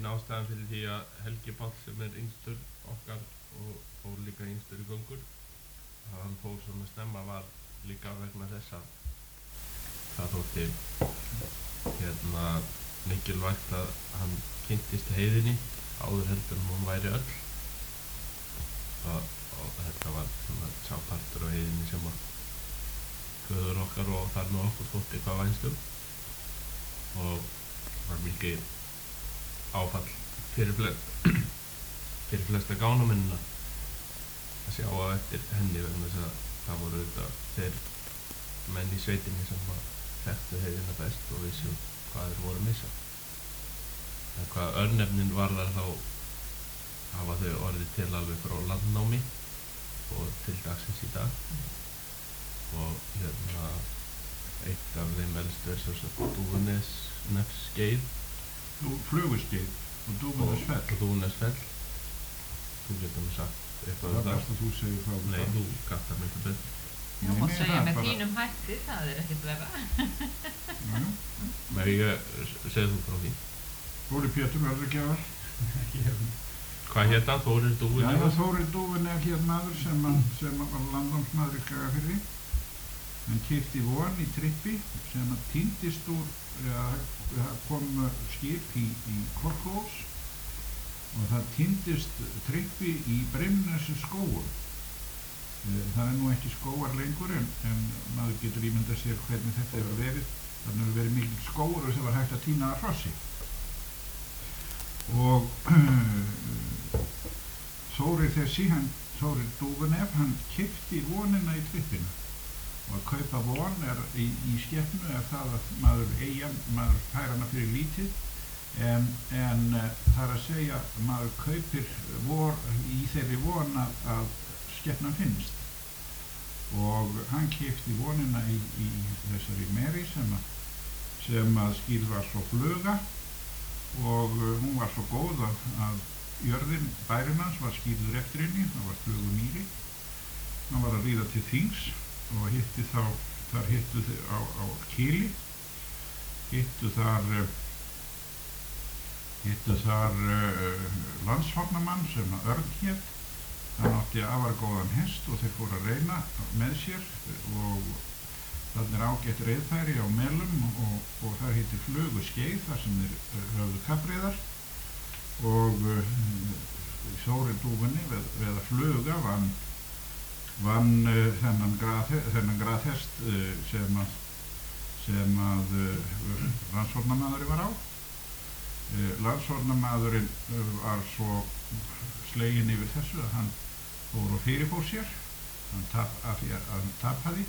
megin ástæðan fyrir því að Helgi Páll sem yngstur okkar og fór líka yngstur í göngur að hann fór svona snemma var líka vegna þess að það þótti mikilvægt að hann kynntist heiðinni áður heldur en hún væri öll og þetta var svona sá partur á heiðinni sem að föður okkar og þar með okkur þótti hvað vænst og var mikið áfall fyrir flesta gánamennina að sjá á eftir henni vegna þess að það voru auðvitað þeir menn í sveitinni sem þekktu heiðina best og vissu hvað þeir voru að missa. En hvað örnefnin varðar þá hafa þau orðið til alveg frá landnámi og til dagsins í dag og eitt af þeim elstu svo Dúfunesskeið Fluguskeið og Dúfunessfell og Dúfunessfell. Þú getur mér sagt eitthvað það best að þú segir frá Nei, þú gattar miklu betur. Þú mátt segja með þínum hætti, það ekkert verra. Nei, segðu þú frá því. Þórir Pétur Verðargjafar. Hvað hét hann? Þórir Dúfunef? Já, Þórir Dúfunef hét maður sem var landnámsmaður í Skagafirði. Hann keypti von í Trippi sem týndist úr, kom skip í Korkós og það týndist Trippi í Brimnesi skógum. Það nú ekki skógar lengur en maður getur ímyndað sér hvernig þetta hefur verið. Þannig hefur verið mikil skógur sem var hægt að týna að hrossi. Og Þórir Dúfunef, hann keypti vonina í Trippinu. Og að kaupa von í skepnu það að maður fær hana fyrir lítið en það að segja maður kaupir í þeirri von að skepnan finnst og hann keypti vonina í þessari meri sem að skýrð var svo fluga og hún var svo góð að jörðin bærinn hans var skýrður eftir henni, það var flugumýri. Hann var að ríða til þings og hittu þar á Kili hittu þar landsfagnamann sem að Örn hét. Hann átti afar góðan hest og þeir fóru að reyna með sér og þarna ágætt reiðfæri á melum og þar heitir Fluguskeið þar sem þeir höfðu kappreiðar og Þórir Dúfunef eða Fluga vann þennan graðhest sem að landsfórnarmaðurinn var á. Landsfórnarmaðurinn var svo sleginn yfir þessu að hann fór og fyrirfór sér af því að hann tapaði.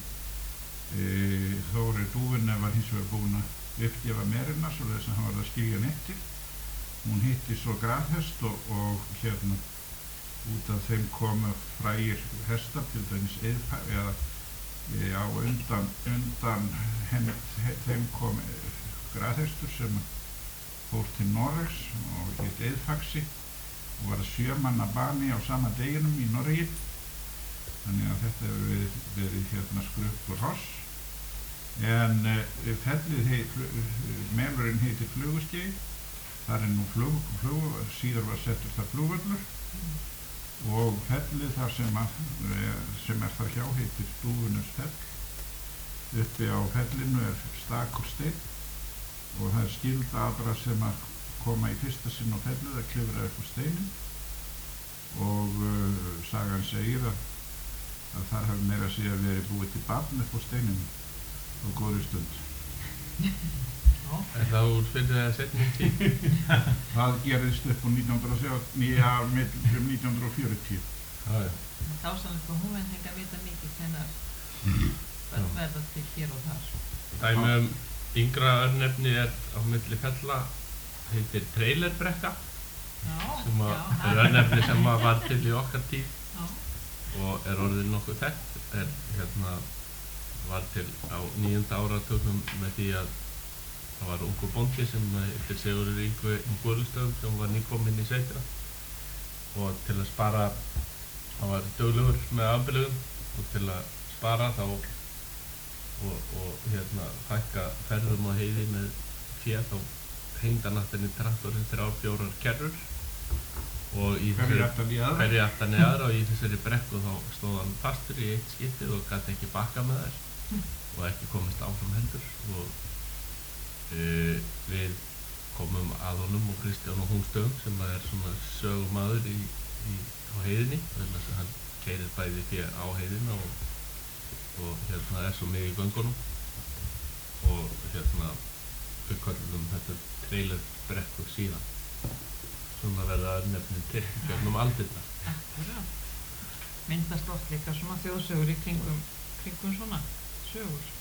Þórir Dúfunef var hins vegar búinn að uppgefa merina svo þess að hann var að skilja hann eftir. Hún hitti svo graðhest og út af þeim komu frægir hestar, til dæmis undan þeim kom graðhestur sem fór til Noregs og hét Eðfaxi og var að 7 manna bani á sama deginum í Noregi. Þannig að þetta hefur verið skrupur hross. En melurinn heitir Fluguskeið. Þar nú síðar var settur þar flugvöllur og fellið þar sem þar hjá heitir Dúfunefsfell. Uppi á fellinu stakur steinn og það skylda allra sem að koma í fyrsta sinn á fellið að klifra upp á steinin og sagan segir að þar hafi meira að segja verið búið til barn upp á steininu á góðri stund. Er það úr fyrir eða seinni tíð? Það gerðist upp á 1940. Þá sannlega hún hengi að vita mikið hvenær verða til hér og þar. Dæmi yngra örnefni á milli fella heitir Trailerbrekka sem er örnefni sem var til í okkar tíð og er orðið nokkuð þekkt. Var til á 9. áratugnum með því að það var ungur bóndi sem heitir Sigurður Yngvi Guðlustöðum sem var nýkominn í sveitina og til að spara, hann var duglegur með afbylugum og til að spara þá og fækka ferðum á heiði með fé þá hengdanáttinni traktorinn 3-4 kerrur og í Hverju aftan í aðra? hverju aftan í aðra og í þessari brekku þá stóð hann fastur í eitt skiptið og gat ekki bakkað með þær og ekki komist áfram heldur og við komum að honum og Kristján og Húnstöðum sem er svona sögumadur á heiðinni þannig að hann keyrir bæði fyrir á heiðina og hérna er svo mikið í göngunum og hérna við köllum þetta trailerbrekku síðan svona verða nefnin til gegnum aldirnar. Akkurát. Myndast oft líka svona þjóðsögur í kringum svona sögur.